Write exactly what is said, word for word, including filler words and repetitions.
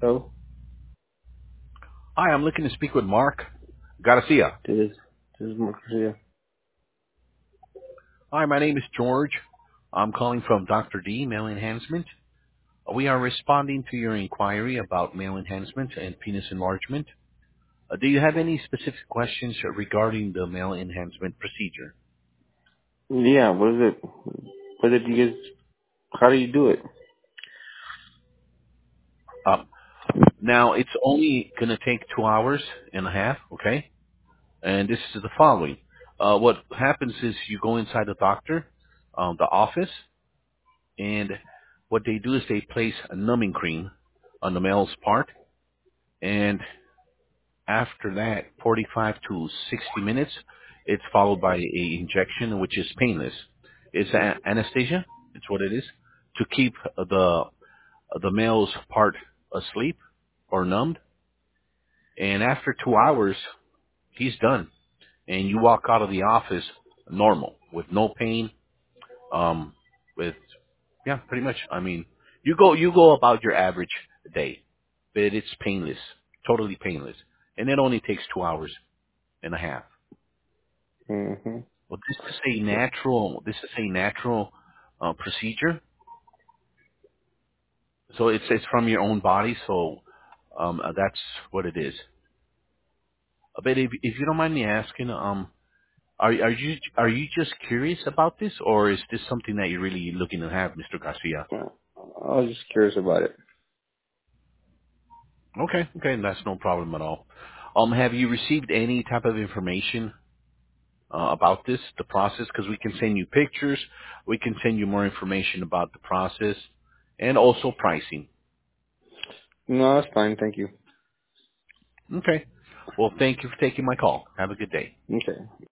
Oh, Hi, I'm looking to speak with Mark Garcia. this is this is Mark Garcia. Hi, my name is George. I'm calling from Doctor D, Male Enhancement. We are responding to your inquiry about male enhancement and penis enlargement. Uh, do you have any specific questions regarding the male enhancement procedure? Yeah, what is it? What did you guys? How do you do it? Um, now, it's only going to take two hours and a half, okay? And this is the following. Uh, what happens is you go inside the doctor, um, the office, and what they do is they place a numbing cream on the male's part, and after that, forty-five to sixty minutes, it's followed by a injection which is painless. It's a- anesthesia. It's what it is to keep the the male's part asleep or numbed. And after two hours, he's done, and you walk out of the office normal with no pain. Um, with Yeah, pretty much. I mean, you go you go about your average day, but it's painless, totally painless, and it only takes two hours and a half. Mm-hmm. Well, this is a natural. This is a natural uh, procedure. So it's it's from your own body. So um, uh, that's what it is. Uh, But if if you don't mind me asking, um, are are you are you just curious about this, or is this something that you're really looking to have, Mister Garcia? Yeah. I was just curious about it. Okay, okay, that's no problem at all. Um, have you received any type of information uh, about this, the process? Because we can send you pictures, we can send you more information about the process, and also pricing. No, that's fine. Thank you. Okay. Well, thank you for taking my call. Have a good day. Okay.